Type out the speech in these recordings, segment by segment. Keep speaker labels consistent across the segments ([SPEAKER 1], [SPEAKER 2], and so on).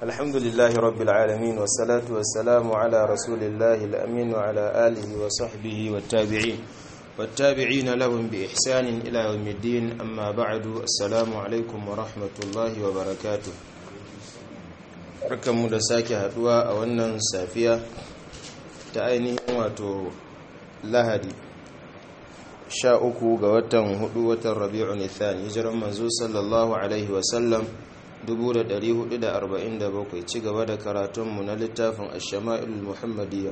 [SPEAKER 1] الحمد لله رب العالمين والصلاة والسلام على رسول الله الأمين وعلى آله وصحبه والتابعين لهم بإحسان إلى يوم الدين. أما بعد، السلام عليكم ورحمة الله وبركاته. barkanmu da sake haduwa a wannan safiya ta ainihin wato Lahadi 13 ga watan 4 watan Rabi'un Thani, hijiran manzo sallallahu alaihi wasallam 1447. ci gaba da karatunmu na littafin Ash-Shama'il Muhammadiyya,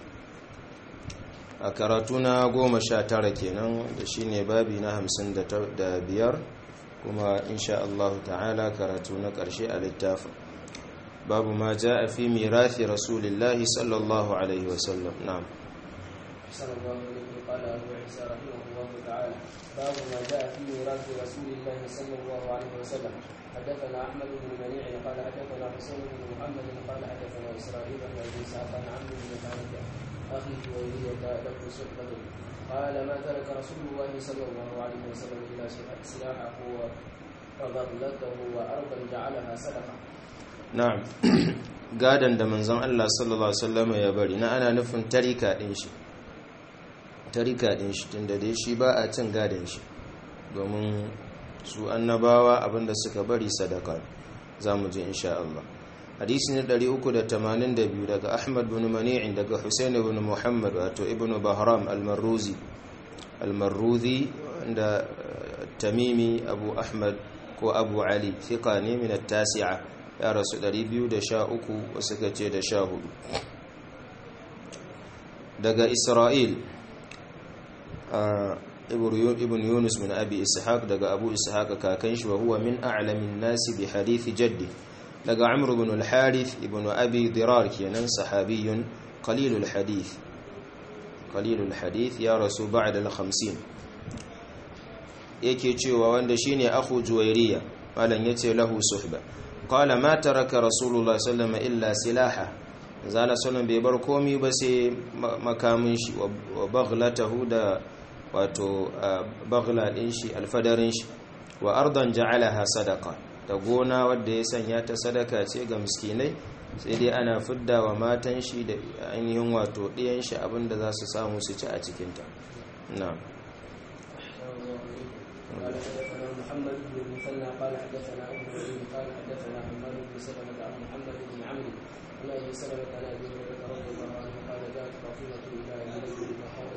[SPEAKER 1] a karatu na 19 kenan, da shine babi na 55 kuma insha Allah ta'ala karatu na karshe a littafin. babu ma ja'a fi mirathi rasulillahi sallallahu alaihi wasallam. na'am.
[SPEAKER 2] sallallahu alaihi wa alihi wa Isa rahimahullahu ta'ala. babu ma ja'a fi mirathi rasulillahi sallallahu alaihi wasallam. حدثنا أحمد بن منيع قال حدثنا حسين بن محمد قال حدثنا إسرائيل بن أبي إسحاق عن عمرو بن خالد أخي جويرية له صحبة قال ما ترك رسول الله صلى الله عليه وسلم إلا سلاحه وبغلته وأرضا جعلها صدقة.
[SPEAKER 1] na'am. gadan da manzon Allah sallallahu alaihi wasallam ya bari na ana nufin tarika din shi tunda dai shi ba a cin gadan shi, domin su annabawa abinda suka bari sadaka. zamu ji insha Allah. hadisi ne 382 daga Ahmad bin Mani' daga Husain ibn Muhammad wato ibn Bahram al-Marruzi da Tamimi Abu Ahmad ko Abu Ali, thiqa ne min at-tasi'a, ya rasu 213 wasu kace da 14. daga Isra'il ibn Yunus min Abi Ishaq daga Abu Ishaq kakan shi, wa huwa min a'lamin nasi bi hadith jaddi. daga Amr ibn al-Harith ibn Abi Dirar kenan, sahabiyun qalilul hadith ya rasu ba'da al-50. yake cewa wanda shine akhu Juwairiya, malan yace lahu suhba. qala ma taraka rasulullah sallallahu alaihi wasallam illa silaha. zalla sallallahu bai bar komai ba sai makamin shi, wa baghlatahu da wato baghla din shi, alfadarin shi, wa ardan ja'alaha sadaqa, da gona wadda ya sanya ta sadaka ce ga miskinai, sai dai ana fidda wa matan shi da ainihin wato diyan shi abinda za su samu su ci a cikin ta. na'am.
[SPEAKER 2] قال حدثنا محمد بن المثنى قال حدثنا ابن عيينة قال حدثنا حماد بن سلمة عن محمد بن عمرو عن ابي سلمة عن ابي هريرة رضي الله عنه قال جاءت فاطمة الى النبي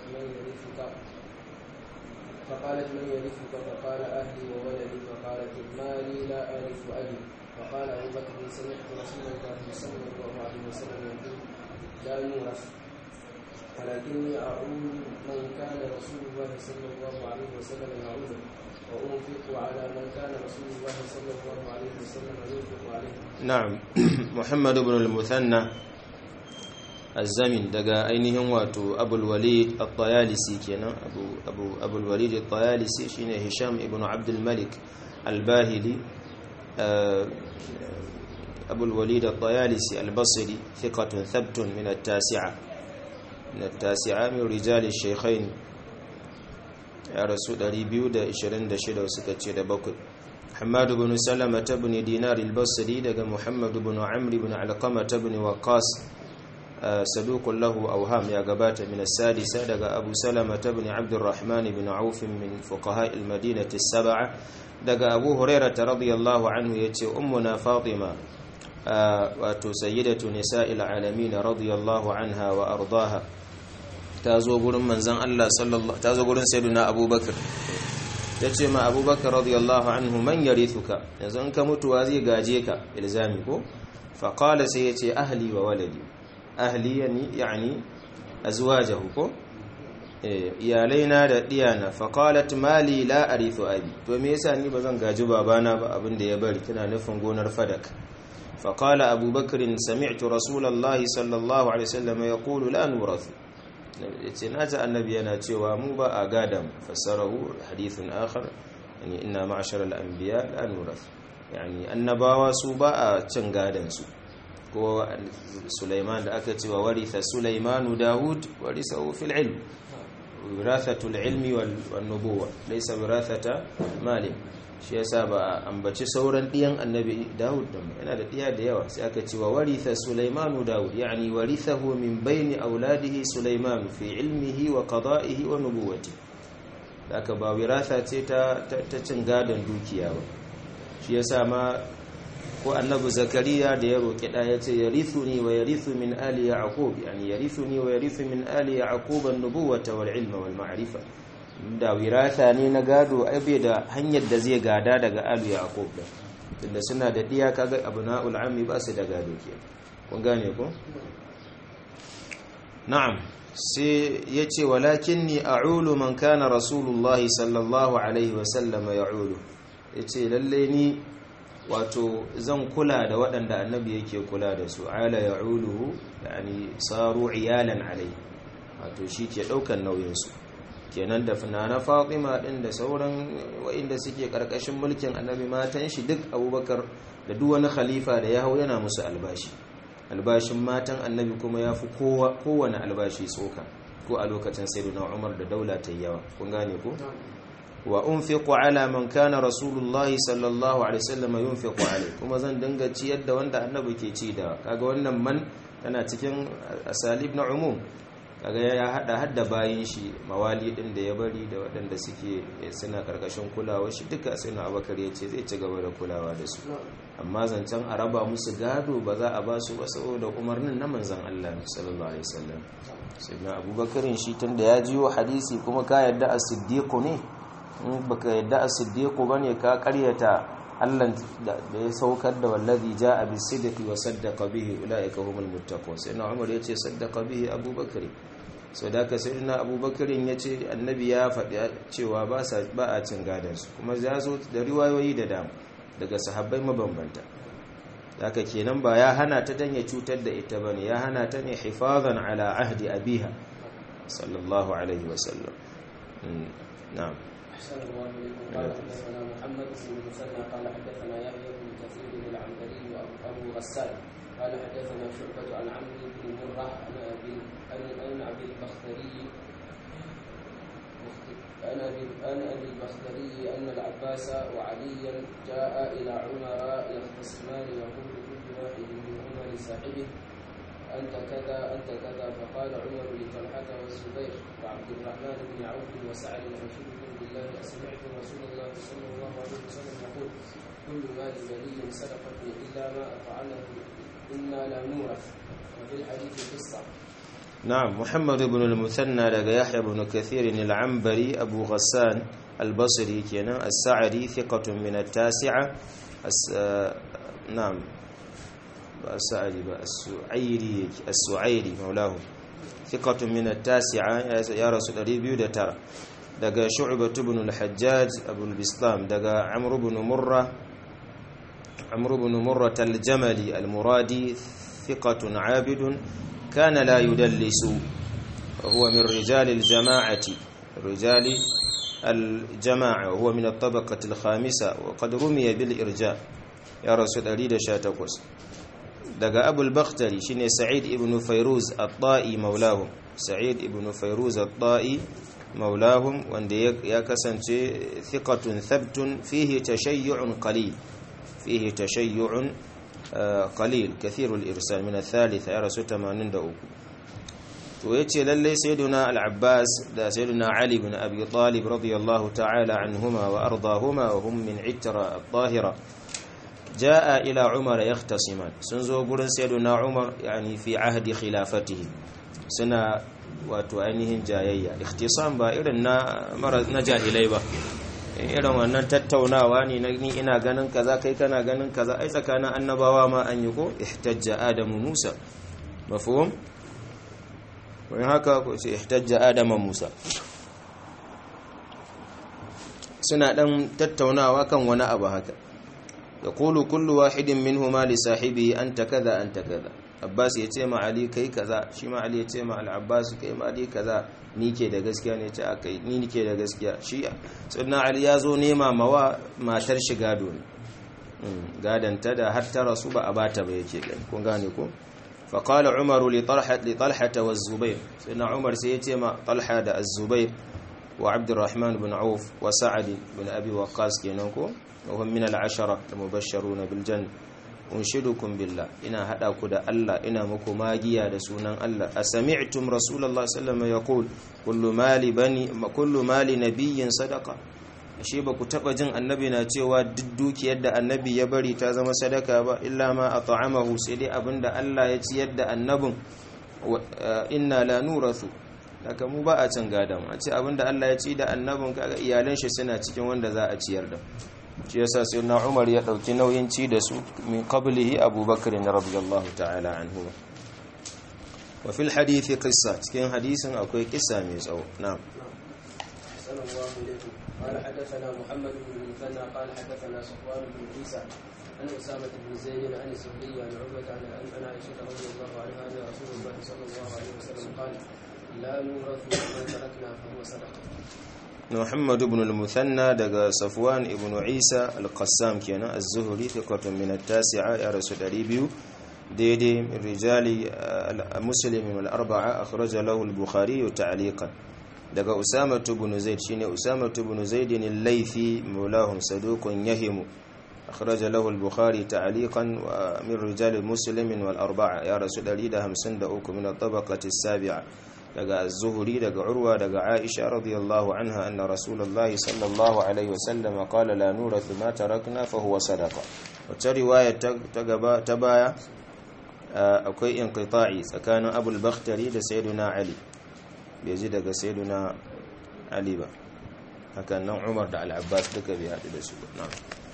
[SPEAKER 2] فقالت من يرثك؟ فقال اهلي وولدي. فقالت ما لي لا اعرف ابي. فقال ابو بكر سمعت رسول الله صلى الله عليه وسلم يقول لا يورث ولكني اعود من كان رسول الله صلى الله عليه وسلم يعوده، وأنفق على من كان رسول الله صلى الله عليه وسلم ينفق عليه.
[SPEAKER 1] نعم. محمد بن المثنى الزمن daga ainihin wato Abul Walid at-Tayalisi kenan. Abul Walid at-Tayalisi shine Hisham ibn Abd al-Malik al-Bahili. Abul Walid at-Tayalisi al-Basri thiqatun thabtun min at-tasi'a min rijal ash-shaykhain, ya rasu 226 suka ce da 7. Hammad ibn Salama ibn Dinar al-Basri daga Muhammad ibn Amr ibn Alqama ibn Waqqas saduqun lahu awham, ya gabata. min as-sadisa daga Abu Salama ibn Abd al-Rahman ibn Auf min fuqaha al-Madinah as-sab'a. daga Abu Hurairah radiyallahu anhu yace ummuna Fatima wato sayyidatu nisa'il alamin radiyallahu anha wa ardaha, ta zo gurin manzon Allah ta zo gurin sayyidina Abubakar, tace ma Abubakar radiyallahu anhu man yarithuka, yanzu in ka mutuwa zai gaje ka, ilzami ko. fa qala sai yace ahli wa waladi. ahli yani azwajahu ko, iyalaina da diyana. fa qalat mali la arithu abi, to me yasa ni bazan gaji babana ba abin da ya bari, tana nufin gonar fadak. fa qala Abubakar sami'tu rasulullahi sallallahu alaihi wasallam yaqulu la nurathu, yace naji annabi yana cewa mu ba a gadan. fassarahu hadithun akhar, yani inna ma'ashar al-anbiya la nurath, yani annabawa su ba a cin gadan su. ko Sulaiman da aka cewa waritha Sulaimanu Dawud warisahu fil ilm, wirathatu al-ilmi wan nubuwah laysa wirathata mali. shi yasa ba ambaci sauran diyan annabi Dawud din yana da diya da yawa sai aka ce wa waritha Sulaimanu Dawud yani warithahu min bayni auladihi Sulaiman fi ilmihi wa qada'ihi wa nubuwwatihi haka ba wirasa ce ta cin gadon dukiya ba shi yasa ma ko annabi Zakariya da ya roki da yace yarithuni wa yarithu min ali yaqub yani yarithuni wa yarithu min ali yaqub an-nubuwwata wal ilma wal ma'rifa da wirasa ne na gado aibe da hanyar da zai gada daga alu yaqub din tunda suna da diya kaga abnaul ammi ba su da gado ke kun gane ko na'am sai yace walakinni a'ulu man kana rasulullahi sallallahu alaihi wa sallam ya'ulu yace lalle ni wato zan kula da waɗanda annabi yake kula da su ala ya'uluhu yani saru iyalan alai wato shi ke daukan nauyin su kenan da funana Fatima din da sauran waɗanda suke karkashin mulkin annabi matan shi duk Abubakar da duk wani khalifa da ya hau yana musu albashin matan annabi kuma yafi kowane albashi tsoka ko a lokacin sayyidina Umar da daula ta yawa kun gane ko wa unfiqu ala man kana rasulullahi sallallahu alaihi wasallam yunfiqu alai kuma zan dinga ciyar da wanda annabi ke ci da kaga wannan man tana cikin asalib na umum kaga ya hadda bayin shi mawali din da ya bari da waɗanda suke suna karkashin kulawa shi duka sai na Abubakar ya ce zai ci gaba da kulawa da su amma zancen a raba musu gado ba za a ba su ba saboda umarnin na manzon Allah sallallahu alaihi wasallam sai na Abubakar shi tunda ya jiyo hadisi kuma ka yadda as-siddiq ne in baka yadda as-siddiq bane ka karyata Allah da ya saukar da wallazi jaa bis-sidqi wa saddaqa bihi ulaika humul muttaqun sai na Umar yace saddaqa bihi Abubakar so da ka sai na Abubakar yace annabi ya faɗi cewa ba a cin gadan su kuma ya zo da riwayoyi da dama daga sahabbai mabambanta haka kenan ba ya hana ta dan ya cutar da ita bane ya hana ta ne hifazan ala ahdi abiha sallallahu alaihi wasallam na'am
[SPEAKER 2] أحسن الله إليكم قال حدثنا محمد بن المثنى قال حدثنا يحيى بن كثير العنبري وأبو غسان قال حدثنا شعبة عن عمرو بن مرة عن أبي البختري أن العباس وعليا جاء إلى عمر يختصمان يقول كل واحد منهما لصاحبه أنت كذا أنت كذا فقال عمر لطلحة والزبير وعبد الرحمن بن عوف وسعد أنشدكم بالله أسمعت رسول الله صلى الله عليه وسلم يقول كل مال ولي صدقة إلا ما أفعله إنا لا نورث وفي الحديث قصة.
[SPEAKER 1] نعم محمد بن المثنى لقى يحيى بن كثير العنبري أبو غسان البصري كان السعدي ثقة من التاسعة نعم السعدي السعيري مولاه ثقة من التاسعة يا رسول الله بيود ترى دقى شعبة بن الحجاج أبو البسطام دقى عمرو بن مرة الجملي المرادي ثقة عابد كان لا يدلس وهو من رجال وهو من الطبقة الخامسة وقد رمي بالإرجاء يا رسول الله شاتكوس دقى أبو البختري شين سعيد ابن فيروز الطائي مولاهم سعيد ابن فيروز الطائي مولاهم وان يكسن ثقة ثبت فيه تشيع قليل كثير الإرسال من الثالثة يا رسول 83 ويتي للي سيدنا العباس دا سيدنا علي بن أبي طالب رضي الله تعالى عنهما وأرضاهما وهم من عترة الطاهرة جاء إلى عمر يختصمان سنزو قرن سيدنا عمر يعني في عهد خلافته سنة وتوانهم جايية اختصام بائرنا مرض نجاهلي با irin wannan tattaunawa ne ni ina ganin kaza kai kana ganin kaza ai tsakanin annabawa ma an yi ko ihtajja adamu musa mafhum wani haka ko sai ihtajja adamu musa suna dan tattaunawa kan wani abu haka yaqulu kullu wahidin minhuma li sahibi anta kaza anta kaza abbas yace ma ali kai kaza shi ma ali yace ma al-abbas kai ma ali kaza ni ke da gaskiya ne ce akai ni nike da gaskiya shi sunna ali yazo nema mawa matar shi gado ne gadanta da har ta rasu ba a bata ba yake gani kun gane ko fa qala umar li talha wa zubair sunna umar sai yace ma talha da az-zubair wa abdurrahman ibn auf wa sa'd ibn abi waqqas kenan ko wa hum min al-ashara al-mubashsharuna bil janna unshidukum billah ina hada ku da Allah ina muku magiya da sunan Allah asami'tum rasulullahi sallallahu alaihi wasallam yaqul kullu mali nabiyyin sadaqa ashe ba ku taba jin annabi na cewa duk dukiyar da annabi ya bari ta zama sadaka ba illa ma at'amahu sai dai abinda Allah ya ciyar da annabin inna la nurathu haka mu ba a cin gadan a ce abinda Allah ya ci da annabin kaga iyalan shi suna cikin wanda za a ciyar da shi yasa sayyidina Umar ya dauki nauyin ci da su min qablihi Abu Bakr radiyallahu ta'ala anhu wa fil hadith qissa cikin hadisin akwai kissa mai tsawo na'am
[SPEAKER 2] sallallahu alaihi قال حدثنا محمد بن المثنى قال حدثنا صفوان بن عيسى عن أسامة بن زيد عن الزهري عن عروة عن عائشة رضي الله عنها أن رسول الله صلى الله عليه وسلم قال لا نورث ما تركنا فهو صدقة.
[SPEAKER 1] محمد بن المثنى دغ صفوان ابن عيسى القسام كان الزهري ثقة من التاسعة يا رسول الله ديدي من رجال مسلم والأربعة أخرج له البخاري تعليقا daga Usama ibn Zaid shine Usama ibn Zaid al-Laythi maulahum saduqun yahimu akhraja lahu al-Bukhari ta'liqan wa min rijal Muslim wal arba'a ya rasul 153 min at-tabaqati as-sabi'a daga Az-Zuhri daga Urwa daga Aisha radiyallahu anha anna Rasulullah sallallahu alaihi wasallam qala la nurathu ma tarakna fa huwa sadaqa wata riwaya ta baya akwai inqita'i tsakanin Abu al-Bakhtari da Sayyidina Ali bai ji daga sayyiduna Ali ba hakan nan Umar da Al-Abbas duka bai haɗu da su na'am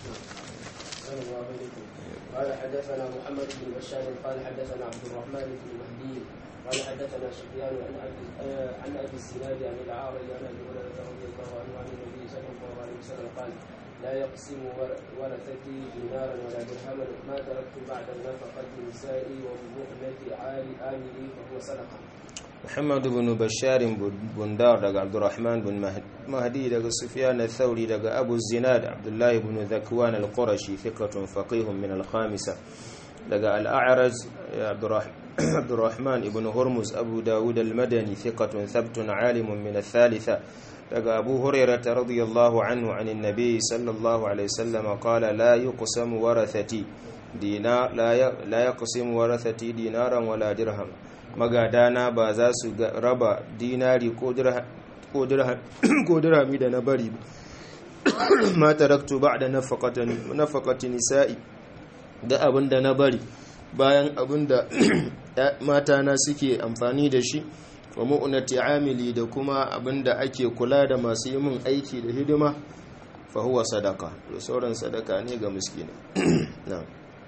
[SPEAKER 2] قال حدثنا محمد بن بشار قال حدثنا عبد الرحمن بن مهدي قال حدثنا سفيان عن ابي الزناد عن العارج عن ابي هريره رضي الله عنه عن النبي صلى الله عليه وسلم قال لا يقسم ورثتي دينارا ولا درهما ما تركت بعد النفقه نسائي ومؤنه عاملي فهو صدقه.
[SPEAKER 1] محمد بن بشار بندار دغ عبد الرحمن بن مهدي دغ سفيان الثوري دغ ابو الزناد عبد الله بن ذكوان القرشي ثقة فقيه من الخامسة دغ الأعرج عبد الرحمن بن هرمز أبو داود المدني ثقة ثبت عالم من الثالثة دغ أبو هريرة رضي الله عنه عن النبي صلى الله عليه وسلم قال لا يقسم ورثتي دينار لا يقسم ورثتي دينارا ولا درهم magadana ba za su raba dinari ko dirhami da na bari ma taraktu ba'da nafaqati nisa'i da abinda na bari bayan abinda mata na suke amfani da shi wa mu'nati amili da kuma abinda ake kula da masu yi min aiki da hidima fa huwa sadaqa to sauran sadaka ne ga miskini na'am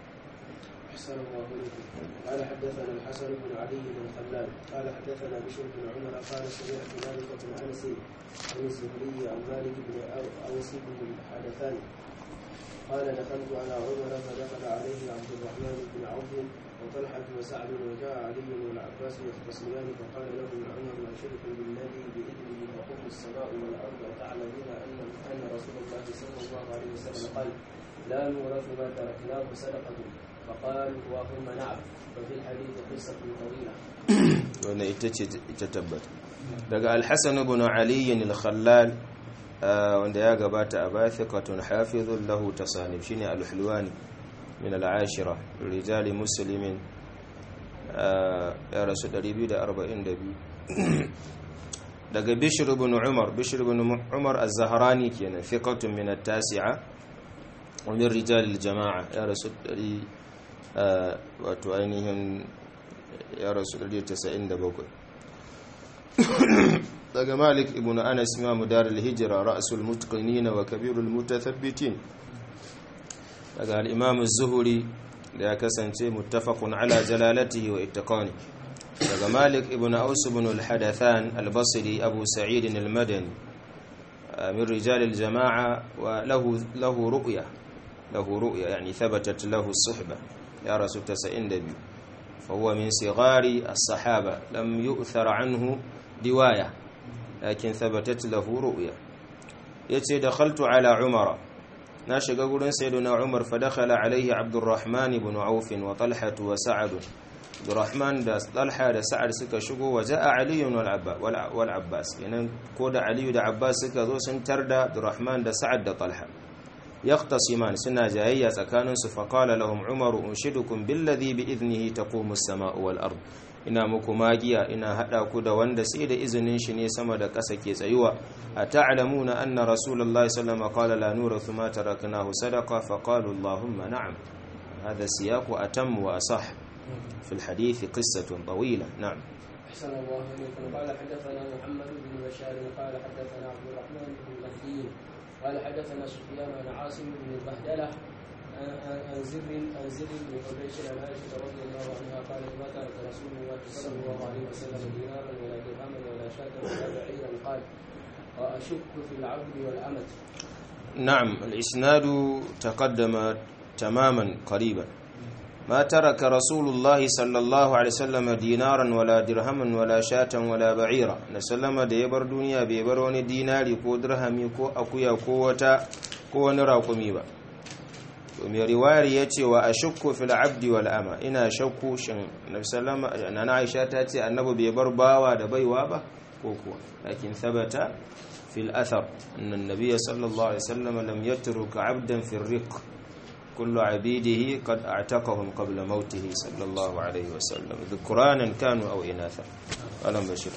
[SPEAKER 2] قال حدثنا الحسن بن علي بن خلال قال حدثنا بشر بن عمر قال سمعت مالك بن انس عن الزهري عن مالك بن اوس بن الحدثان قال دخلت على عمر فدخل عليه عبد الرحمن بن عوف وطلحه وسعد وجاء علي والعباس يختصمان فقال له عمر اشركم بالذي باذنه تقوم السماء والارض وتعلمون ان رسول الله صلى الله عليه وسلم قال لا نورث ما تركناه صدقه فقال اللهم نعم وفي الحديث قصة طويلة
[SPEAKER 1] وانا اتتبت daga al-Hasan ibn Ali al-Khallal wanda ya gabata a baya thiqatun hafizun lahu tasanif shine al-Hulwani min al-ashira rijal muslimin ya rasu 242 daga Bishr ibn Umar az-Zahrani kenan thiqatun min at-tasi'a wa min rijal al-jama'a ya rasu wato ainihin ya rasu 197 daga Malik ibn Anas imam dar al-hijra ra'sul mutqinin wa kabirul mutathabbitin daga al-imam az-Zuhri da ya kasance muttafaqun ala jalalatihi wa ittaqani daga Malik ibn Aus ibn al-Hadathan al-Basri Abu Sa'id al-Madani min rijal al-jama'a wa lahu ru'ya yani thabatat lahu as-suhbah يا رسول 92 فهو من صغار الصحابة لم يؤثر عنه رواية لكن ثبتت له رؤيا يتي دخلت على عمر ناشق قولن سيدنا عمر فدخل عليه عبد الرحمن بن عوف وطلحة وسعد عبد الرحمن دا طلحة دا سعد سكا شقو وجاء علي والعباس يعني كود علي دا عباس سكا ذو سنتر دا عبد الرحمن دا سعد دا طلحة yaqtasiman suna jayayya tsakanin su fa qala lahum umar unshidukum billadhi bi idnihi taqumu as-sama'u wal ard ina muku magiya ina hada ku da wanda sai da izinin shi ne sama da ƙasa ke tsayuwa ata'lamuna anna rasulullahi sallallahu alaihi wasallam qala la nurathu ma taraknahu sadaqa fa qalu allahumma na'am هذا سياق أتم وأصح في الحديث قصة طويلة نعم.
[SPEAKER 2] أحسن الله إليكم. قال حدثنا محمد بن بشار قال حدثنا عبد الرحمن بن مهدي قال حدثنا سفيان عن عاصم بن البهدلة عن زر بن قبيش عن عائشة رضي الله عنها قال ما ترك رسول الله صلى الله عليه وسلم دينارا ولا درهما ولا شاة ولا بعيرا قال وأشك في العبد والأمة.
[SPEAKER 1] نعم الإسناد تقدم تماما قريبا. ما ترك رسول الله صلى الله عليه وسلم دينارا ولا درهما ولا شاة ولا بعيرا نسلم da ya bar duniya bai bar wani dinari ko dirhami ko akuya ko wata ko wani raƙumi ba. to mai riwayar yace wa ashukku fil abdi wal ama ina shakku shin nabi sallama nana Aisha ta ce annabi bai bar bawa da baiwa ba ko kuwa lakin thabata fil athar anna an-nabiy sallallahu alaihi wasallam lam yatruk 'abdan fi ar-riq كل عبيده قد اعتقهم قبل موته صلى الله عليه وسلم ذكرانا كانوا أو إناثا ألم بشر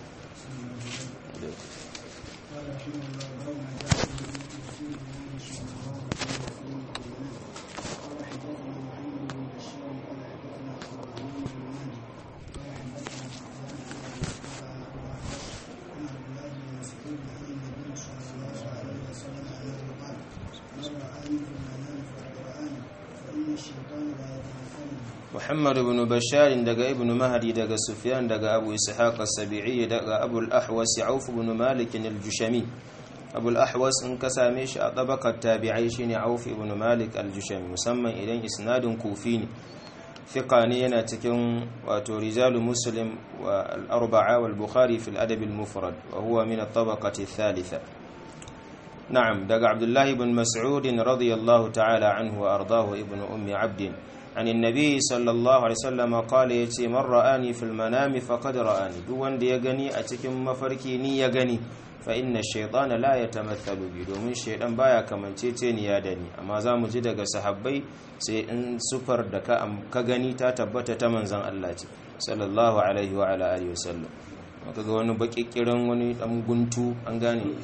[SPEAKER 1] محمد بن بشار دغ ابن مهدي دغ سفيان دغ ابو اسحاق السبيعي دغ ابو الاحوص عوف بن مالك الجشمي ابو الاحوص ان كسامه shi a tabaqat tabi'ai shine Auf ibn Malik al-Jushami musamman idan isnadin kufi ne thiqa ne yana cikin wato rijalu Muslim wa al-arba'a wal Bukhari fi al-adab al-mufrad wa huwa min at-tabaqati ath-thalitha na'am daga Abdullah ibn Mas'ud radiyallahu ta'ala anhu wa ardahu ibn ummi 'abd عن النبي صلى الله عليه وسلم قال يتي من رآني في المنام فقد رآني duk wanda ya gani a cikin mafarki ni ya gani fa inna ash-shaytana la yatamathalu bi domin shaydan baya kamanceceniya da ni amma zamu ji daga sahabbai sai in sufar da ka gani ta tabbata ta manzon Allah ce sallallahu alaihi wa ala alihi wasallam kaga wani bakikkiran wani dan guntu an gane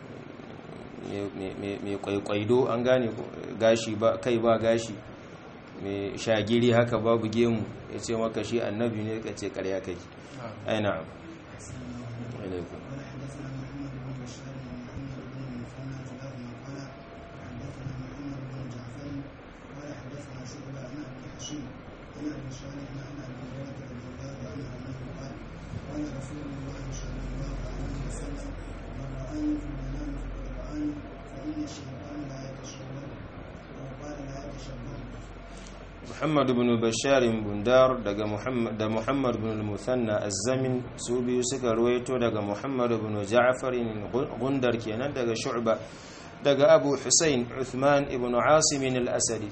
[SPEAKER 1] me kwaikwaido an gane gashi ba kai ba gashi mai shagiri haka babu gemu ya ce maka shi annabi ne ka ce karya kai ai na'am alaikum محمد بن بشار بندار دغ محمد بن المثنى الزمن سوبي suka ruwaito daga Muhammad ibn Ja'far Gundar kenan daga Shu'ba daga Abu Husayn Uthman ibn Asim al-Asadi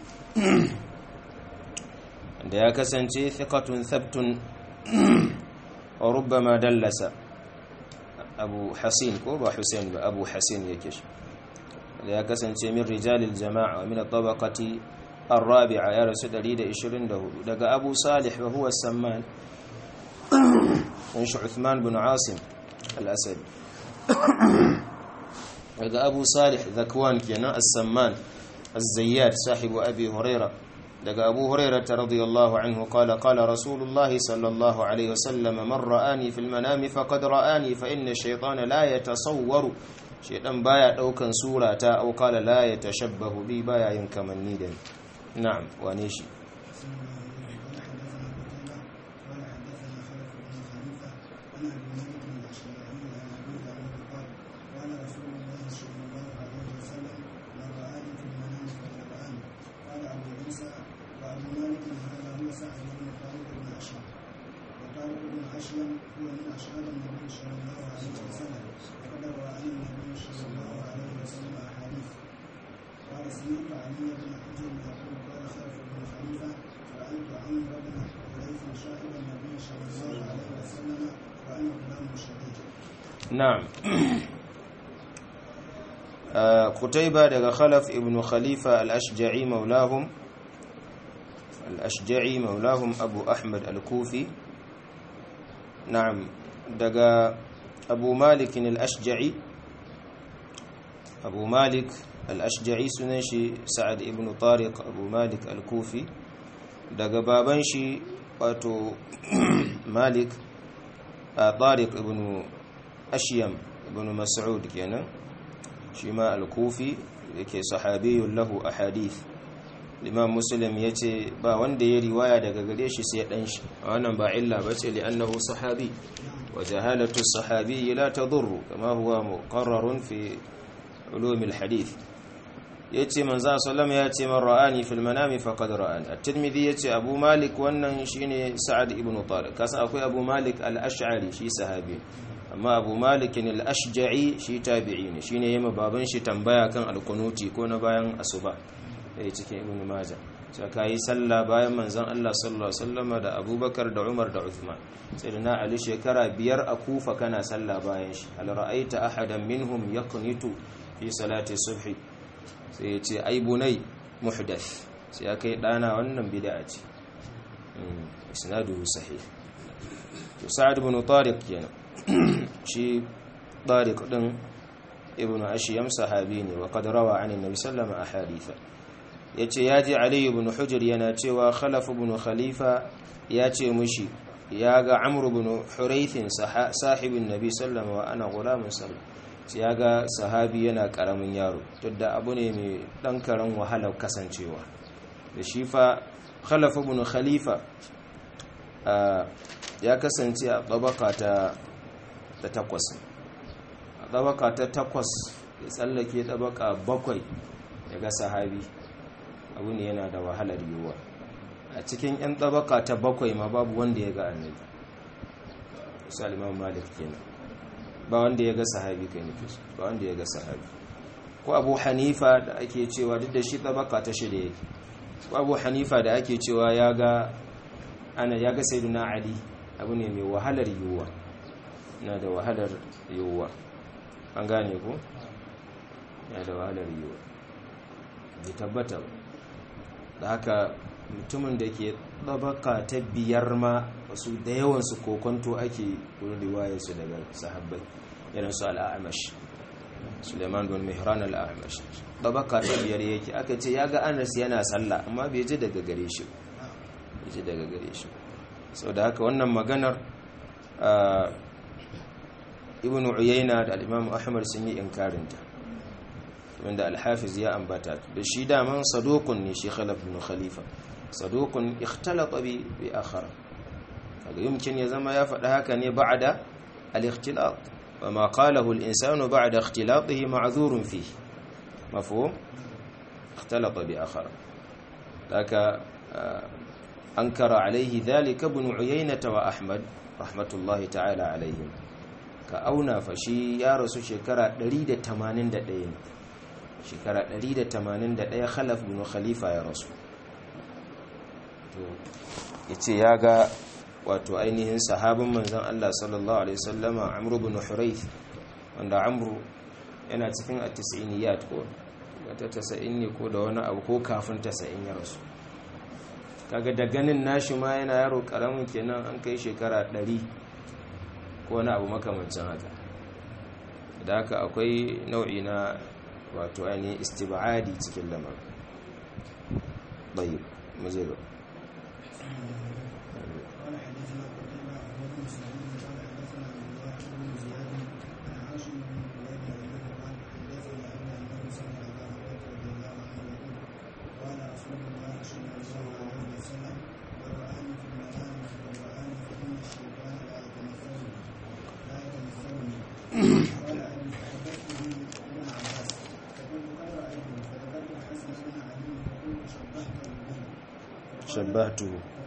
[SPEAKER 1] da ya kasance thiqatun thabtun wa rubbama dallasa Abu Hasin ko ba Husayn ba Abu Hasin yake shi da ya kasance min rijalil jama'a min at-tabaqati الرابعة يا رسول الله 124 دقى أبو صالح وهو السمان ونش عثمان بن عاصم الأسد دقى أبو صالح ذكوان كنا السمان الزيات صاحب أبي هريرة دقى أبو هريرة رضي الله عنه قال قال رسول الله صلى الله عليه وسلم من رآني في المنام فقد رآني فإن الشيطان لا يتصور شيطان بايا دوكان سورة أو قال لا يتشبه بي بايا ينكمني دني نعم وانيشي نعم Qutayba daga Khalaf ibn Khalifa al-Ashja'i maulahum Abu Ahmad al-Kufi. Na'am, daga Abu Malik al-Ashja'i. Abu Malik al-Ashja'i sunan shi Sa'ad ibn Tariq Abu Malik al-Kufi. Daga baban shi wato Malik Tariq ibn Ashyam ibn Mas'ud kenan, shi ma al-Kufi yake sahabiyun lahu ahadith. Imam Muslim yace ba wanda ya riwaya daga gare shi sai dan shi, wannan ba illa bace li annahu sahabi wa jahalatu as-sahabi la tadurru kama huwa muqarrarun fi ulum al-hadith. yace manzo sallallahu ya ce man ra'ani fil manami faqad ra'ani. At-Tirmidhi yace Abu Malik wannan shine Sa'ad ibn Tariq, kasa akwai Abu Malik al-Ash'ari shi sahabi, amma Abu Malik al-Ashja'i shi tabi'i ne, shine yema baban shi tambaya kan al-Qunuti ko na bayan asuba cikin Ibn Majah, sai kai sallah bayan manzon Allah sallallahu alaihi wasallam da Abubakar da Umar da Uthman. Sayyidina Ali shekara 5 a Kufa kana sallah bayan shi, hal ra'aita ahadan minhum yaqnitu fi salati subhi, sai yace ai bunai muhdath, sai ya kai dana wannan bid'a ce. Isnaduhu sahih. To Sa'ad ibn Tariq kenan shi Tariq din ibn Ashyam sahabi ne, wa qad rawa an annabi sallallahu alaihi wasallam ahaditha. yace yaji Ali ibn Hujr yana cewa Khalaf ibn Khalifa yace mushi yaga Amr ibn Hurayth sahibin nabi sallallahu wa ana gulamun sallallahu, yaga sahabi yana karamin yaro, tunda abu ne mai dan karan wahalar kasancewa da shi fa. Khalaf ibn Khalifa ya kasance a tabaka ta 8, a tabaka ta 8 ya tsallake tabaka 7 daga sahabi, abu ne yana da wahalar yiwuwa. A cikin 'yan tabaka ta 7 ma babu wanda ya ga annabi, misali Imam Malik kenan, ba wanda ya ga sahabi kai nufi, ba wanda ya ga sahabi. Ko Abu Hanifa da ake cewa duk da shi tabaka ta 6 yake, ko Abu Hanifa da ake cewa ya ga Sayyidina Ali, abu ne mai wahalar yiwuwa, na da wahalar yiwuwa, an gane ko? ya da wahalar yiwuwa, bai tabbata ba. Da haka mutumin da ke tabaka ta 5 ma wasu da yawansu kokonto ake wurin riwayarsu daga sahabbai, irin su al-A'mash, Suleiman bin Mihran al-A'mash, tabaka ta 5 yake. Aka ce ya ga Anas yana sallah amma bai ji daga gare shi, sau da haka wannan maganar Ibn Uyayna da al-Imam Ahmad sun yi inkarinta, wanda al-Hafiz ya ambata da shi daman saduqun ne shi Khalaf ibn Khalifa, saduqun ikhtalata bi akhar, kaga yumkin ya zama ya faɗa haka ne ba'da al-ikhtilat, wa ma qalahu al-insanu ba'da ikhtilatihi ma'dhurun fihi, mafhum? ikhtalata bi akhar. Laka ankara alayhi dhalika ibn Uyayna wa Ahmad rahmatullahi ta'ala alayhim. Ka auna fa shi ya rasu shekara 181, shekara 181 Khalaf ibn Khalifa ya rasu. To yace ya ga wato ainihin sahabin manzon Allah sallallahu alaihi wasallama Amr ibn Hurayth, wanda Amr yana cikin at-tis'iniyat ko ta 90 ne ko da wani abu, ko kafin 90 ya rasu. Kaga da ganin nashi ma yana yaro karamin kenan, an kai shekara 100 ko wani abu makamancin haka. Da haka akwai nau'i na wato ainihin istibadi cikin lamar. Bayyib mazira. شبهته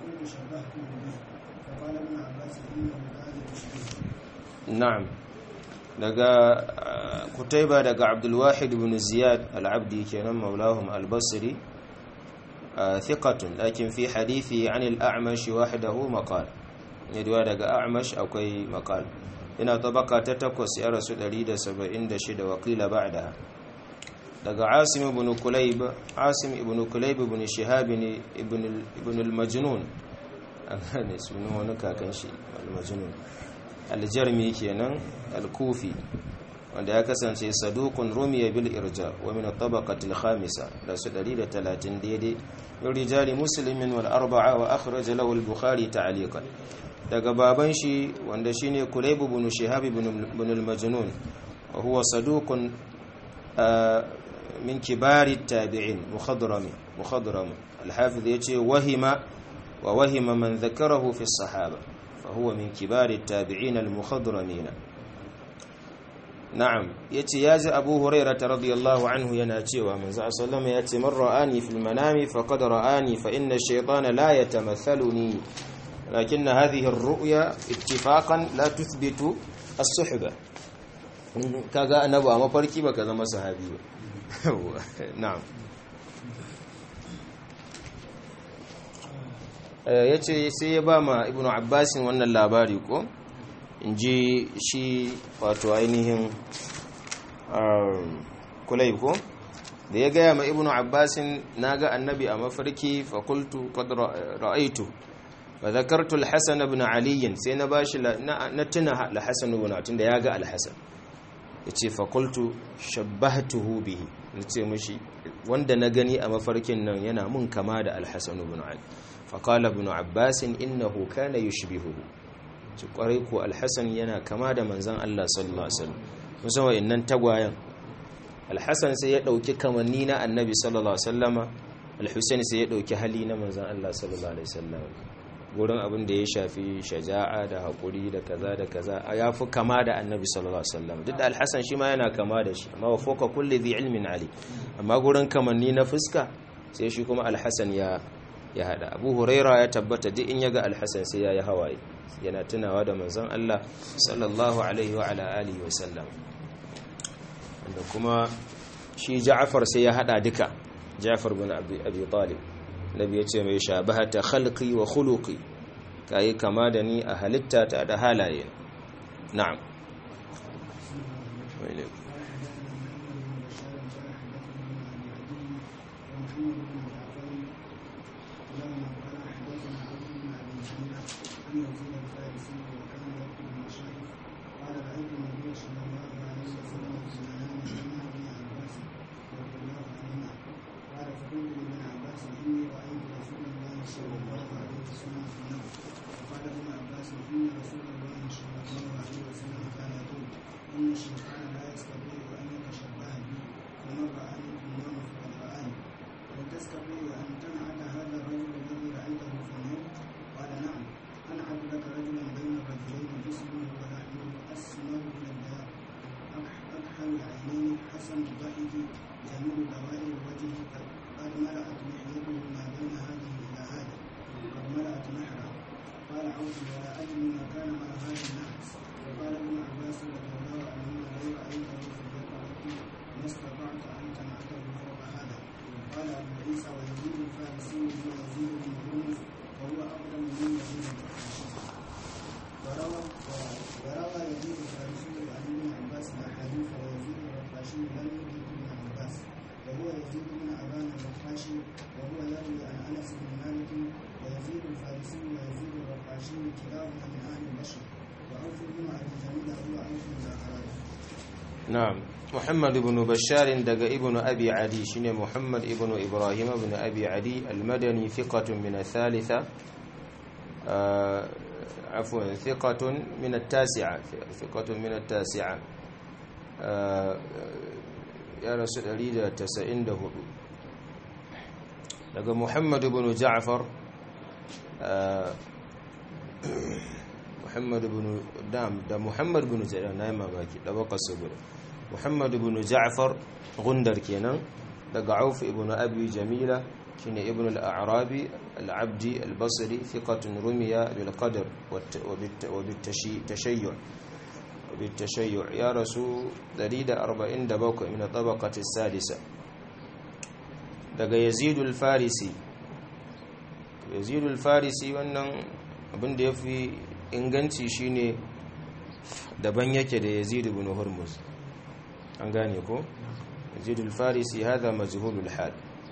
[SPEAKER 1] نعم. daga Qutayba daga Abdul Wahid ibn Ziyad al-Abdi kenan maulahum al-Basri, thiqatun lakin fi hadithi an al-A'mash wahdahu maqal, yadwa daga A'mash akwai maqal. ina tabaka ta 8 ya rasu 176 wa qila ba'daha. daga Asim ibn Kulayb ibn Shihab ibn al-Majnun ne sunan wani kakan shi al-Majnun al-Jarmi kenan al-Kufi wanda ya kasance saduqun rumiya bil irja wa min at-tabaqati al-khamisa da su 130 daidai rijali muslimin wal arba'a wa akhraj lahu al-Bukhari ta'liqan daga baban shi wanda shine Kulayb ibn Shihab ibn al-Majnun wa huwa saduqun min kibar at-tabi'in mukhadram al-hafiz yace wahima man dhakarahu fi as-sahaba fa huwa min kibar at-tabi'in al-mukhadramin na'am yace yaji Abu Hurairah radiyallahu anhu yana cewa manzo sallallahu yace man ra'ani fil manami faqad ra'ani fa inna ash-shaytana la yatamathaluni lakin hadhihi ar-ru'ya ittifaqan la tuthbitu as-suhba kaga annabi a mafarki baka zama sahabi ba na'am yace sai ya ba ma Ibn Abbas wannan labari ko inji shi wato ainihin Kulayb ko da ya gaya ma Ibn Abbas naga annabi a mafarki fa qultu qad ra'aytu wa dhakartu al-Hasan ibn Ali sai na bashi na tuna al-Hasan ibn Ali da ya ga al-Hasan yace fa qultu shabbahtuhu bihi nace mishi wanda na gani a mafarkin nan yana mun kama da al-Hasan ibn Ali fa qala Ibn Abbas innahu kana yushbihuhu ci kwarai ko al-Hasan yana kama da manzon Allah sallallahu alaihi wasallam musamman innan tagwayen al-Hasan sai ya dauki kamanni na annabi sallallahu alaihi wasallama al-Husain sai ya dauki hali na manzon Allah sallallahu alaihi wasallam gurin abin da ya shafi shaja'a da haƙuri da kaza ya fi kama da annabi sallallahu alaihi wasallam duk da al-Hasan shi ma yana kama da shi amma wa fawqa kulli dhi ilmin ali amma gurin kamanni na fuska sai shi kuma al-Hasan ya hada Abu Huraira ya tabbata duk in yaga al-Hasan sai yayi hawaye yana tunawa da manzon Allah sallallahu alaihi wa ala alihi wasallam wanda kuma shi Ja'far sai ya hada duka Ja'far bin Abi Talib nabi ya ce mai shabahata khalqi wa khuluqi kai kama da ni a halitta ta da halaye na'am نعم محمد بن بشار دق ابن أبي عدي شنو محمد ابن إبراهيم بن أبي عدي المدني ثقة من الثالثة عفوا ثقة من التاسعة يا رسول الله تسعين ده دق محمد بن جعفر محمد بن دام ده محمد بن جعفر نايم باكي ده بقى صبر محمد بن جعفر غندر كينان ده عوف ابن ابي جميله كين ابن الاعرابي العبدي البصري ثقة رمي بالقدر وبالتشيع يا رسول دريد 47 من الطبقة السادسة ده يزيد الفارسي wannan abin da yafi inganci shine daban yake da Yazid ibn Hurmuz an gane ko yazid al-farisi hada majhul al-hal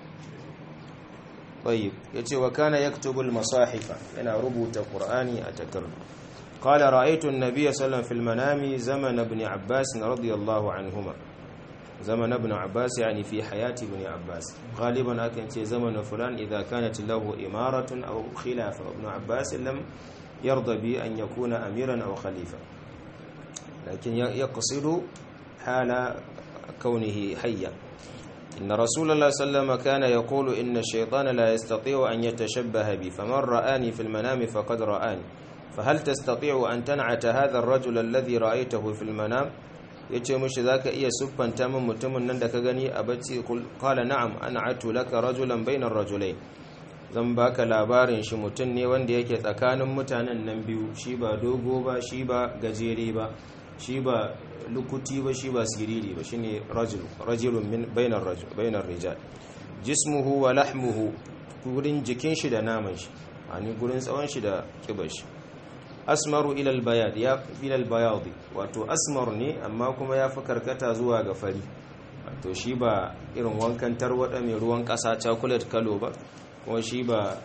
[SPEAKER 1] طيب yace wa kana yaktubu al-masahifa yana rubuta qur'ani a takardu qala ra'aytu an-nabiy sallallahu fil manami zaman ibn abbas radiyallahu anhuma zaman ibn abbas yani fi hayati ibn abbas غالبا akan ce zaman fulan idha kanat lahu imaratun aw khilafa ibn abbas lam yarda bi an yakuna amiran aw khalifa lakin yaqsidu hala كونه حيا إن رسول الله صلى الله عليه وسلم كان يقول إن الشيطان لا يستطيع أن يتشبه بي فمن رآني في المنام فقد رآني فهل تستطيع أن تنعت هذا الرجل الذي رأيته في المنام yace mushi zaka iya siffanta min mutumin nan da ka gani a bacci qala na'am an'atu laka rajulan bainar rajulain zan baka labarin shi mutum ne wanda yake tsakanin mutanen nan biyu shi ba dogo ba shi ba gajere ba shi ba lukuti ba shi ba siriri ba shine rajulun min bainar rijal jismuhu wa lahmuhu gurin jikin shi da naman shi ani gurin tsawon shi da kibar shi asmaru ila albayad ya ila albayadi wato asmar ne amma kuma ya fi karkata zuwa ga fari wato shi ba irin wankan tarwada mai ruwan kasa chocolate kalo ba kuma shi ba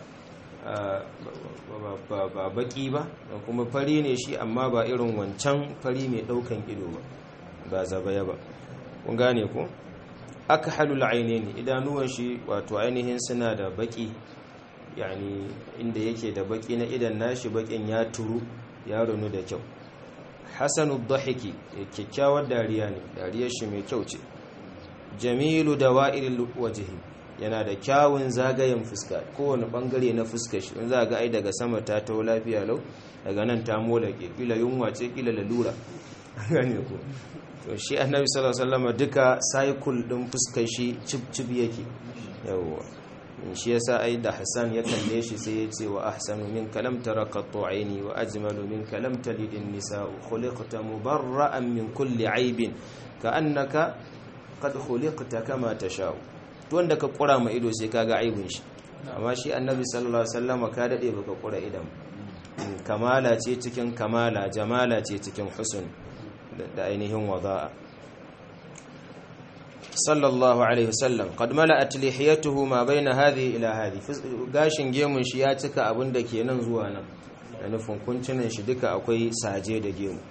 [SPEAKER 1] baki ba kuma fari ne shi amma ba irin wancan fari mai daukan ido ba zabaya ba kun gane ko akhalul ainaini idanuwan shi wato ainihin suna da baki yani inda yake da baki na idan nashi bakin ya turu ya runu da kyau hasanud dhahiki kyakkyawar dariya ne dariyar shi mai kyau ce jamilu dawa'iril wajhi yana da kyawun zagayen fuska kowane bangare na fuskar shi za ga ai daga sama ta taho lafiya lau daga nan ta molake kila yunwa ce kila lalura gane ko to shi annabi sallallahu alaihi wasallam duka cycle din fuskar shi cip yake yawa shi yasa ai da Hassan ya kalle shi sai ya ce wa ahsanu minka lam tara qattu aini wa ajmalu minka lam talid an-nisaa khuliqta mubarra'an min kulli aibin ka'annaka qad khuliqta kama tasha'u wanda ka kura ma ido sai kaga aibun shi amma shi annabi sallallahu alaihi wasallam ka dade baka kura idan kamala ce cikin kamala jamala ce cikin husn da ainihin wada'a sallallahu alaihi wasallam qad mala'at lihiyatuhu ma baina hadhihi ila hadhi gashin gemun shi ya cika abin da ke nan zuwa nan da nufin kuncinan shi duka akwai saje da gemu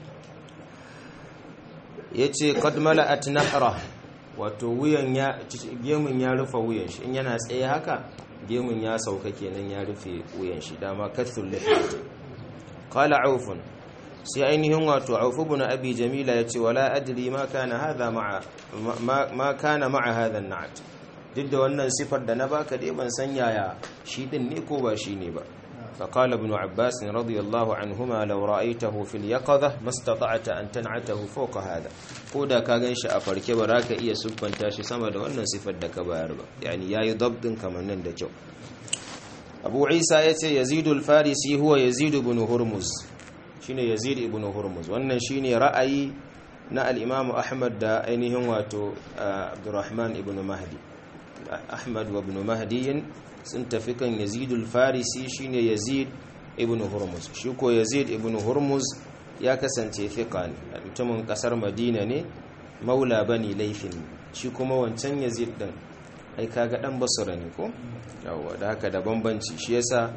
[SPEAKER 1] yace qad mala'at nahra wato wuyan gemun ya rufe wuyan shi in yana tsaye haka gemun ya sauka kenan ya rufe wuyan shi dama kathul lihiyat qala aufun sai ainihin wato auf ibn abi jamila yace wala adri ma kana hadha ma kana ma'a hadha an-na'at duk da wannan sifar da na baka dai ban san yaya shi din ne ko ba shi ne ba فقال ابن عباس رضي الله عنهما لو رأيته في اليقظة ما استطعت أن تنعته فوق هذا كودا كاغنش أفرك براك إيا سبان تاشي سمد وأن صفت دك باربا يعني ياي ضبط كما نندجو أبو عيسى يزيد الفارسي هو يزيد بن هرمز شين يزيد بن هرمز وأن شين رأي نا الإمام أحمد دا أينهم واتو عبد الرحمن ابن مهدي أحمد وابن مهدي sun tafi kan yazidul farisi shine yazid ibn hurmuz shi ko yazid ibn hurmuz ya kasance fiqa ne mutumin kasar madina ne maula bani laifin shi kuma wancan yazid din ai kaga dan basra ne ko yawa da haka da bambanci shi yasa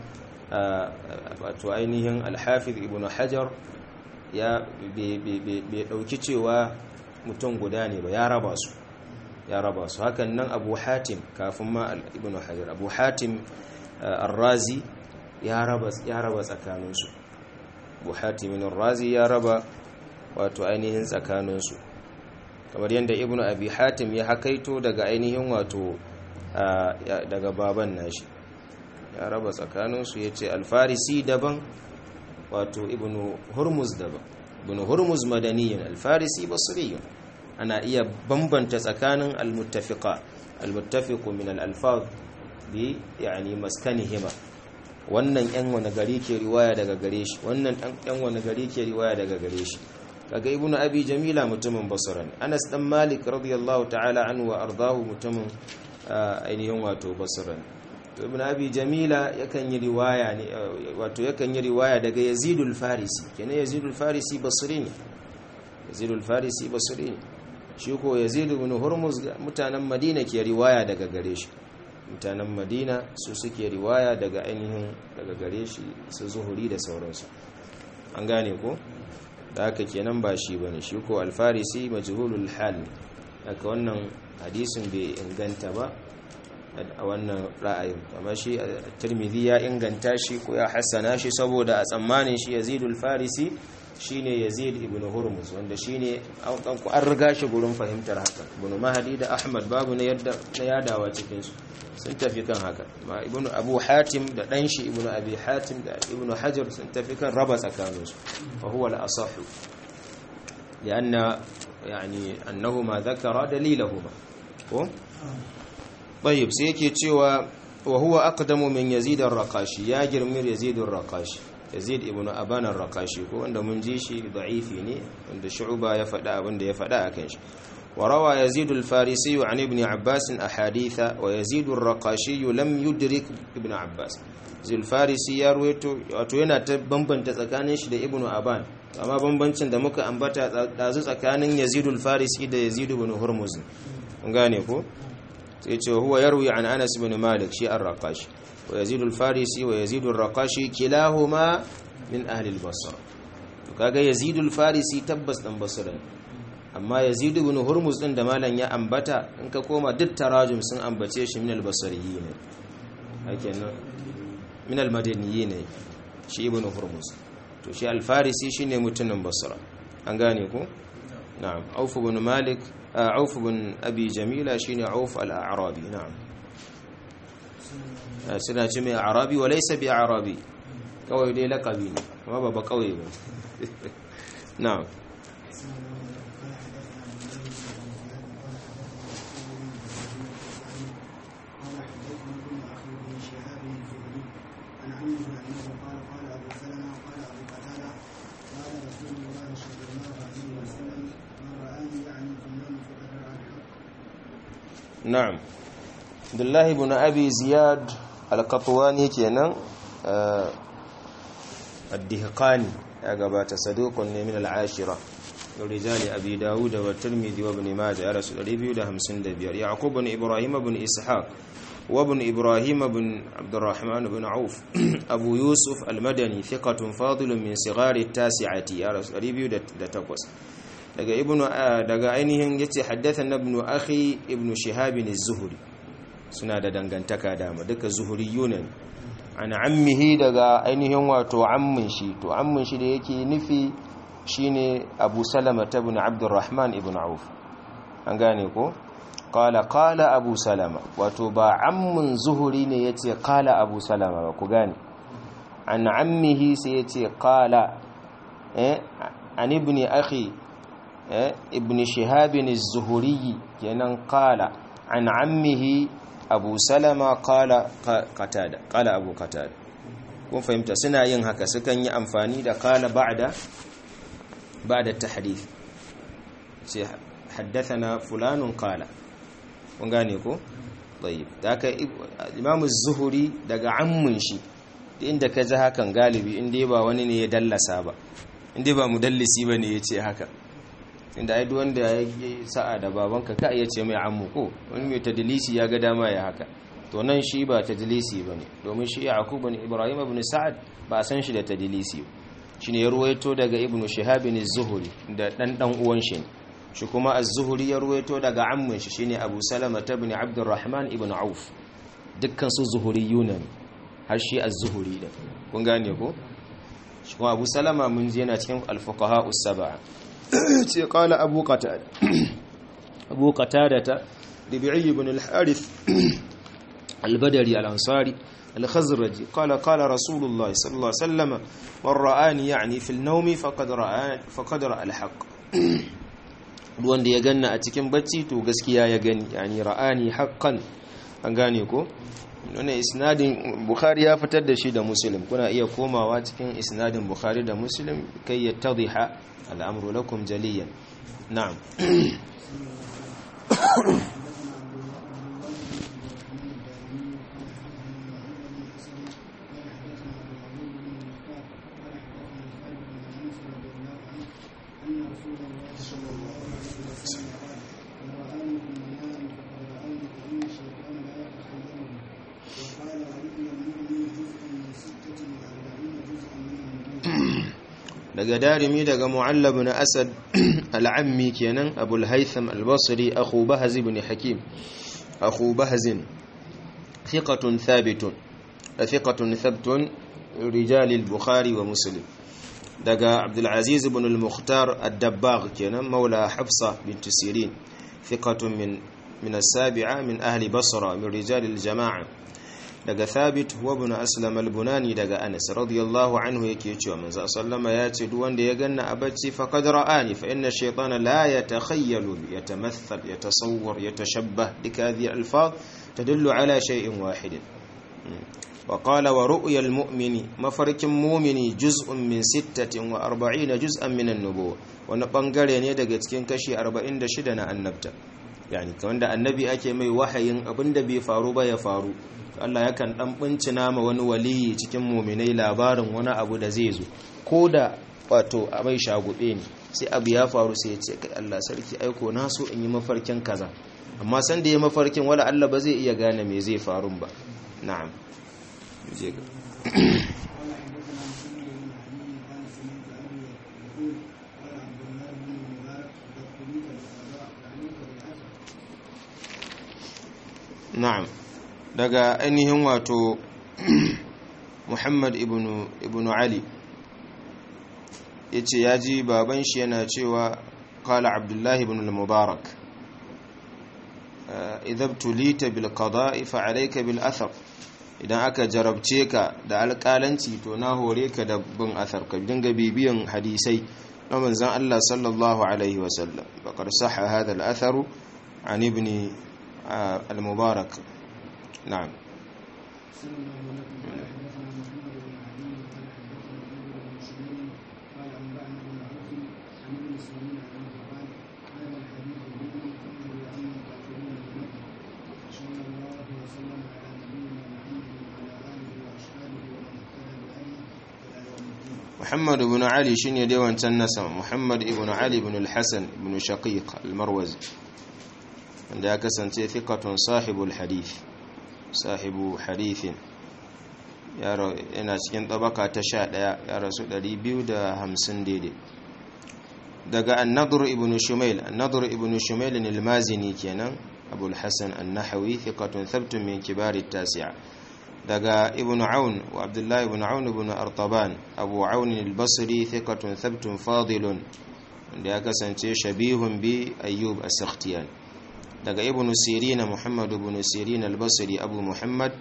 [SPEAKER 1] wato ainihin al-hafiz ibn hajar ya bai dauki cewa mutum guda ne ba ya raba su hakan nan abu hatim kafin ma ibn hajar abu hatim ar-razi ya raba tsakaninsu abu hatim ar-razi ya raba wato ainihin tsakaninsu kamar yadda ibn abi hatim ya hakaito daga ainihin wato daga baban nashi ya raba tsakaninsu yace al-farisi daban wato ibn hurmuz daban ibn hurmuz madaniyin al-farisi basriyun ana iya bambanta tsakanin al-muttafiqu min al-alfaz bi yani maskanihima wannan yan wani gari ke riwaya daga gare shi wannan yan wani gari ke riwaya daga gare shi kaga ibnu abi jamila mutumin basra ne anas dan malik radiyallahu ta'ala anhu wa ardahu mutumin ainihin wato basra ne to ibnu abi jamila yakan yi riwaya ne wato yakan yi riwaya daga yazidul farisi kenan yazidul farisi basri ne yazidul farisi basri ne shi ko yazid ibn hurmuz mutanen madina ke riwaya daga gare shi, mutanen madina su suke riwaya daga ainihin daga gare shi su zuhuri da sauransu, an gane ko da haka kenan ba shi bane. shi ko al-farisi majhulul hal, haka wannan hadisin bai inganta ba a wannan ra'ayin, amma shi Tirmidhi ya inganta shi ko ya hassana shi saboda a tsammanin shi Yazidul Farisi shine Yazid ibn Hurmuz, wanda shine an riga shi gurin fahimtar haka. Ibn Mahdi da Ahmad babu na yadawa cikin su sun tafi kan haka, ma Ibn Abu Hatim da dan shi Ibn Abi Hatim da Ibn Hajar sun tafi kan raba tsakanin su, fa huwa al-asah lianna yani annahuma dhakara dalilahuma ko طيب sai yake cewa wa huwa aqdamu min Yazid ar-Raqashi, ya girmir Yazid ar-Raqashi, Yazid ibn Aban ar-Raqashi ko wanda mun ji shi da'ifi ne, wanda Shu'ba ya faɗa abinda ya faɗa akan shi. wa rawa Yazid al-Farisi an ibn Abbas ahaditha wa Yazid ar-Raqashi lam yudrik ibn Abbas. Yazid al-Farisi ya ruwaito, wato yana ta bambanta tsakanin shi da Ibn Aban, amma bambancin da muka ambata dazu tsakanin Yazid al-Farisi da Yazid ibn Hurmuz, kun gane ko sai ce huwa yarwi an Anas ibn Malik shi ar-Raqashi wa Yazid al-Farisi wa Yazid ar-Raqashi kilahuma min ahli al-Basra. to kaga Yazid al-Farisi tabbas dan Basra, amma Yazid ibn Hurmuz din da malan ya ambata in ka koma duk tarajum sun ambace shi min al-Basriyin, hakenan min al-Madaniyin shi ibn Hurmuz. to shi al-Farisi shine mutumin Basra, an gane ko na'am. Auf ibn Malik Auf bin Abi Jamila shine Auf al-A'rabi, na'am. suna ce mai Arabi wa laysa bi Arabi, kawai dai laqabi ne amma ba kawai ba. na'am. نعم. عبد الله بن أبي زياد القطواني كينان الدهقاني أقبات صدوق من العاشرة ورجال أبي داود والترمذي وابن ماجه على رسول الله ده 55. يعقوب بن إبراهيم بن إسحاق وابن إبراهيم بن عبد الرحمن بن عوف أبو يوسف المدني ثقة فاضل من صغار التاسعة على رسول الله ده تقوس. daga ainihin yace haddathana ibn akhi ibn shihab az-zuhri, suna da dangantaka dama duka zuhriyuna, an ammihi daga ainihin wato ammin shi. to ammin shi da yake nufi shine Abu Salama ibn Abdurrahman ibn Auf, an gane ko qala Abu Salama, wato ba ammin zuhri ne yace qala Abu Salama ba, ku gane an ammihi sai yace qala an ibn akhi ibn Shihab az-Zuhri kenan qala an ammihi Abu Salama qala Qatada, qala Abu Qatada. kun fahimta suna yin haka, sukan yi amfani da qala ba'da tahdith, sai haddathana fulanun qala, kun gane ko tayyib. haka Imam az-Zuhri daga ammin shi inda ka ji hakan galibi inda ba wani ne ya dallasa ba, inda ba mudallisi bane yace haka, inda ai duk wanda ya sa'a da babanka ka iya ce mai ammu ko wani mai tadlisi ya ga dama ya haka. to nan shi ba tadlisi bane, domin shi Yaqub ibn Ibrahim ibn Sa'ad ba san shi da tadlisi, shine ya ruwaito daga Ibn Shihab az-Zuhri da dan uwan shi, shi kuma az-Zuhri ya ruwaito daga ammun shi shine Abu Salama ibn Abdurrahman ibn Auf, dukkan su zuhuriyuna har shi az-Zuhri da, kun gane ko shi kuma Abu Salama mun ji yana cikin al-fuqaha us-sab'a. ce qala Abu Qatada Abu Qatada Rabi'i ibn al-Harith al-Badri al-Ansari al-Khazraji qala Rasulullah sallallahu alaihi wasallam man ra'ani yani fi an-nawm faqad ra'a al-haqq, wanda ya ganna a cikin bacci to gaskiya ya gani, yani ra'ani haqqan, an gane ko wannan isnadin Bukhari ya fitar da shi da Muslim, kuna iya komawa cikin isnadin Bukhari da Muslim kai ya tadhiha al'amru lakum jaliyan. na'am. daga darimi daga mu'alla ibn asad al-ammi kenan abul haytham al-basri akhu bahz ibn hakim akhu bahz thiqatun thabitun rijal al-bukhari wa muslim daga abdul aziz ibn al-mukhtar ad-dabbagh kenan maula hafsa bint sirin thiqatun min as-sabi'a min ahli basra min rijal al-jama'a daga thabit huwa ibn aslam al-bunani daga anas radiyallahu anhu yake cewa manzo sallama ya ce duk wanda ya ganna a bacci faqad ra'ani fa inna ash-shaytana la yatakhayyalu yatamathal yatasawwar yatashabbah bikadhi al-alfaz tadullu ala shay'in wahid wa qala wa ru'ya al-mu'mini mafarkin mu'mini juz'un min 46 juz'an min an-nubuwah wani bangare ne daga cikin kashi 46 na annabta yani wanda annabi ake mai wahayin abinda bai faru ba ya faru Allah yakan dan bincina ma wani waliyi cikin mu'minai labarin wani abu da zai zo ko da wato abai shagube ne sai abu ya faru sai ya ce kai Allah sarki aiko na so in yi mafarkin kaza amma san da ya mafarkin wala Allah ba zai iya gane me zai faru ba na'am je ga na'am daga ainihin wato Muhammad ibn Ali yace yaji baban shi yana cewa qala Abdullah ibn al-Mubarak idza tulita bil qada'i fa alayka bil athar idan aka jarabce ka da alƙalanci to na hore ka da bin athar ka dinga bibiyan hadisai na manzon Allah sallallahu alaihi wasallam bakar sahha hadha al-athar an ibn al-Mubarak نعم محمد بن علي شنو ديوان تنسم محمد بن علي بن الحسن بن شقيق المروزي عندها كسنتي ثقة صاحب الحديث sahibu hadithin yana cikin tabaka ta 11 ya rasu 250 daidai daga an-nadr ibn shumayl al-mazini kenan abu al-hasan an-nahawi thiqatun thabtun min kibar at-tasi'a daga ibn aun wa abdullah ibn aun ibn artaban abu aun al-basri thiqatun thabtun fadilun wanda ya kasance shabihun bi ayyub as-sakhtiyan daga ibn sirin muhammad ibn sirin al-basri abu muhammad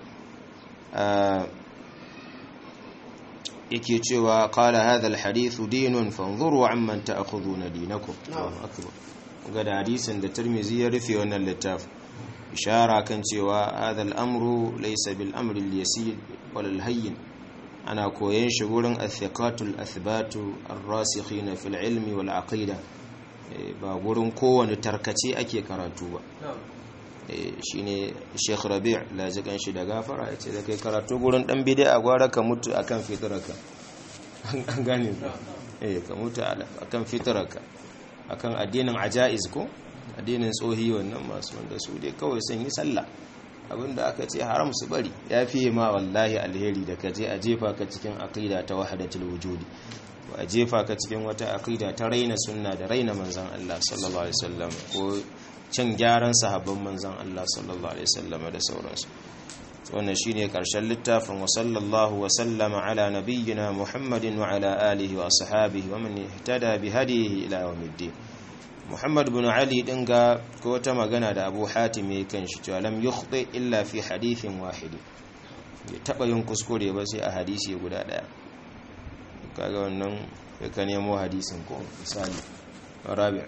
[SPEAKER 1] yake cewa qala hadha al-hadith dinun fanzuru amman ta'khuduna dinakum akbar ga da hadisin da Tirmidhi ya rufe wannan littafin ishara kan cewa hadha al-amru laysa bil amri al-yasir wal al-hayyin ana koyon shi gurin athiqatul athbatu ar-rasikhin fil ilmi wal aqida ba gurin kowane tarkace ake karatu ba shine Sheikh Rabi' lajikan shi da gafara yace da kai karatu gurin dan bid'a gwara ka mutu akan fitrarka an gane ka mutu akan fitrarka akan addinin ajaiz ko addinin tsohi wannan masu wanda su dai kawai sun yi sallah abinda aka ce haram su bari yafi ma wallahi alheri da kaje a jefa ka cikin aqida ta wahdatul wujudi a jefa ka cikin wata aqida ta raina sunna da raina manzon Allah sallallahu alaihi wasallam ko cin gyaran sahabban manzon Allah sallallahu alaihi wasallam da sauransu wannan shine karshen littafin wa sallallahu wa sallama ala nabiyyina Muhammadin wa ala alihi wa ashabihi wa man ihtada bi hadihi ila yawmiddin Muhammad ibn Ali dinga ko ta magana da Abu Hatim kan shi cewa lam yukhti illa fi hadithin wahid ya taba yin kuskure ba sai a hadisi guda daya kaga wannan ka nemo hadisin ko misali rabi'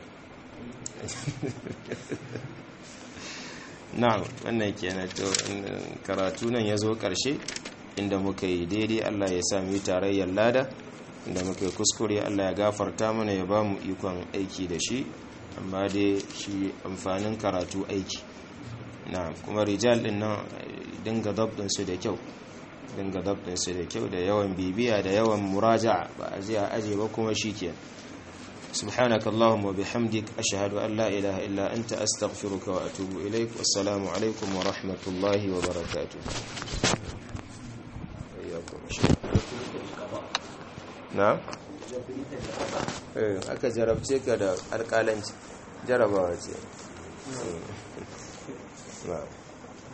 [SPEAKER 1] na'am wannan kenan to karatu nan yazo karshe inda muka yi daidai Allah ya sa mu tarayyar lada inda muka yi kuskure Allah ya gafarta mana ya bamu ikon aiki da shi amma dai shi amfanin karatu aiki na'am kuma rijal din nan dinga dabdin su da kyau da yawan bibiya da yawan muraja'a ba a zai aje ba kuma shikenan subhanakallahumma wa bihamdik ashhadu an la ilaha illa anta astaghfiruka wa atubu ilaik wassalamu alaikum wa rahmatullahi wa barakatuh na'am aka jarabce ka da alƙalanci jarabawa ce